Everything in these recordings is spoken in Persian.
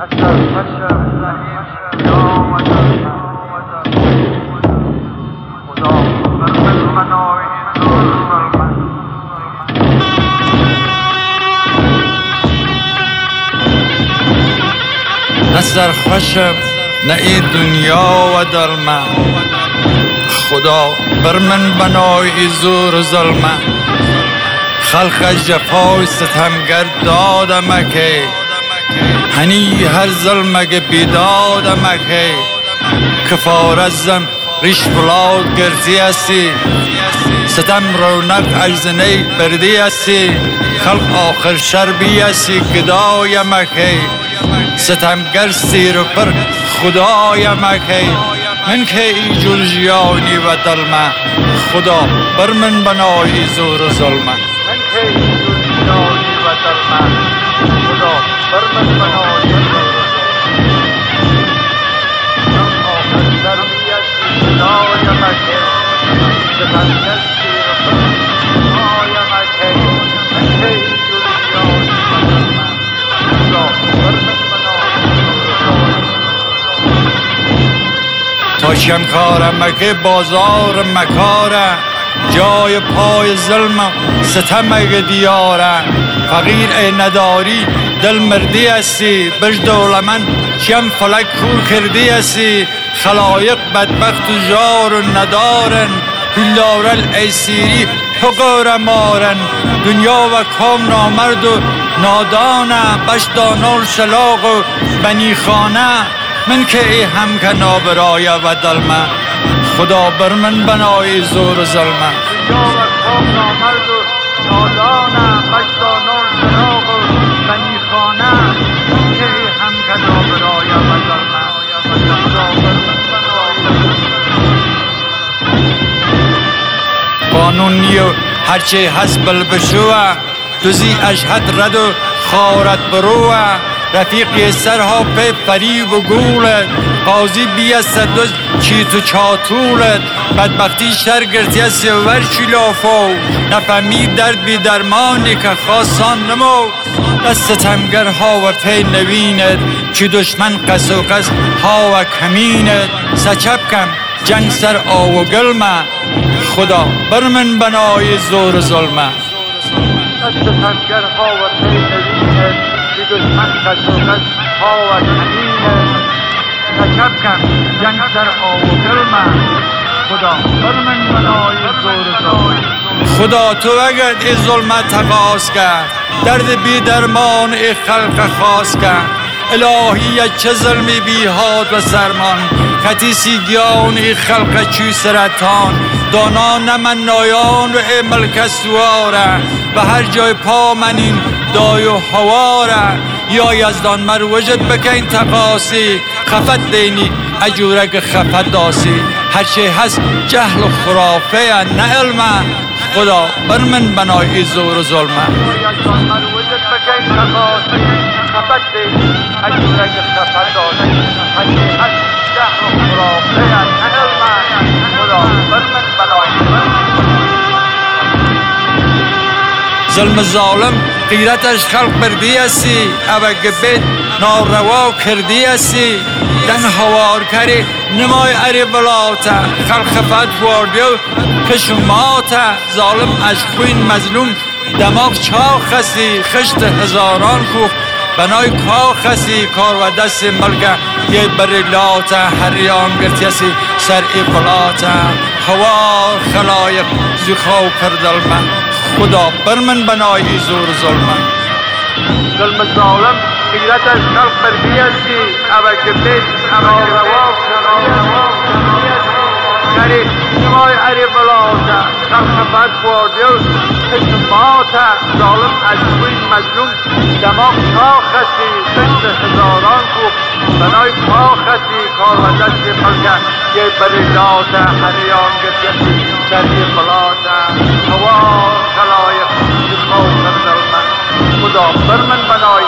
نه سرخوشم نه ای دنیا و دلمه، خدا بر من بنای زور و ظلمه. خلق جفای ستمگر دادم که هنی هر ظلمه بیدادم که کفار ازم ریش بلاد گرزی هستی، ستم رونق اجزنه بردی هستی. خلق آخر شربی هستی گدایم که ستمگر سیر و پر خدایم که من که ای جلجیانی و دلمه، خدا بر من بنای زور و ظلمه. من که ای جلجیانی و دلمه، خدا بر من بنای زور و ظلمه. آخر شربی هستی گدایم که ستمگر سیر و پر خدایم که من که ای جلجیانی و دلمه، خدا بر من تا شمکارم که بازار مکاره، جای پای ظلم ستم دیاره. فقیر ای نداری دل مردی هستی، بج دولمن شم فلک کور کردی هستی. خلایق بدبخت و جار و ندارن، پلارل ای سیری حقور مارن. دنیا و کام نامرد و نادانه، بش دانال شلاق و بنی خانه. من که ای هم کنا برای و دلمه، خدا بر من بنای زور و ظلمه. دنیا و کام نامرد و نادانه، بش دانال شلاق و بنی خانه. من که ای هم کنا برای و دلمه، خدا بر من بنای. قانونی و هرچه هست بل بشوه، دوزی اشهد رد و خارت بروه. رفیقی سرها پی فریب و گولت، قاضی بیست دوز چیت و چاطولت. بدبختی شرگرتی از ورچی لافو، نفهمی درد بی درمانی که خواستان نمو. دست ستمگرها و پی نوینت، چی دشمن قس و قس ها و کمینت. سچب کم جنگ سر آو و گلمه، خدا بر من بنای زور و ظلمه. دست ستمگرها و پی نوینت، چی دشمن قس و قس ها و کمینت. سچب کم جنگ سر آو و گلمه، خدا بر من بنای زور و ظلمه. خدا تو اگر ای ظلمت تقاس کرد، درد بی درمان ای خلق خاص کرد. الهی چه ظلمی بی حاد و سرمان، کتیسی گیان ای خلق چی سرطان. دانا نمن نایان و ای ملک سواره، و هر جای پا من این دای و حواره. یا یزدان مر وجد بکن تقاسی، خفت دینی اجورک خفت داسی. هرچه هست جهل و خرافه نه علمه، خدا بر من بنای زور و ظلمه. یا یزدان مر وجد بکن تقاسی، خفت دینی اجورک خفت داسی. هرچه هست جهل و خرافه نه علمه، خدا بر من بنای. ظلم ظالم غیرتش خلق بردی هستی، اوگه بید ناروا کردی هستی. دن هوار کری نمای اری بلاته، خلق خفت واردی و کشماته. ظالم از خوین مظلوم دماغ چاخ هستی، خشت هزاران کوخ بنای کاخ هستی. کار و دست ملکه یه بریلاته، هریان گرتی هستی سر ای بلاته. هوار خلایق زخو کردل من، خدا بر من بنای زور ظلمه. ظلم ظالم غیرتش خلق بردی هستی، اوگه بید ناروا کری نمای اری بلاته. خلق خفت واردی و کشماته. ظالم از خوی مظلوم دماغ چاخ هستی، خشت هزاران کوه بنای کاخ هستی. کار و دست ملکه یه بریلاته، هریان گرتی هستی سر ای بلاته. هوا خلایق زخو کردل من، خدا بر من بنای.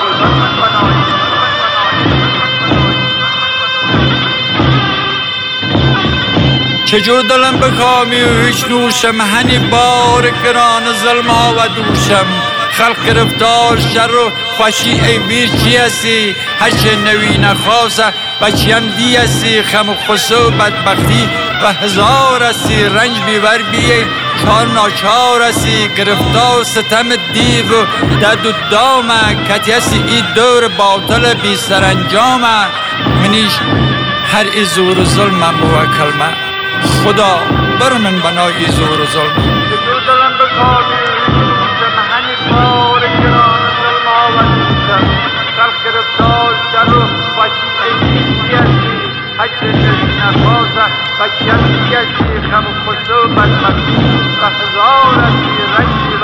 چجور دلم بکامی و هیچ نوشم، هنی بار گران ظلم ها و دوشم. خلق گرفتار شر و خوشی ای ویر چی هستی هرچه نوی نخواسته بچیم دی هستی خم و خسو بدبختی و هزار هستی رنج بیور بیه چار ناچار هستی گرفتار ستم دیو و دد و دامه کتی هستی ای دور باطل بی سرانجامه منیش هر ای زور و ظلم موکلمه خدا بر من بنای زور و ظلم دل دلم بکامی همین بار گران ظلم آوردیدم خلق گرفتار شر و خوشی ایدی هستی هرچه نوی نخواسته بچیم دی هستی خم و خسو بدبختی و هزار هستی رنج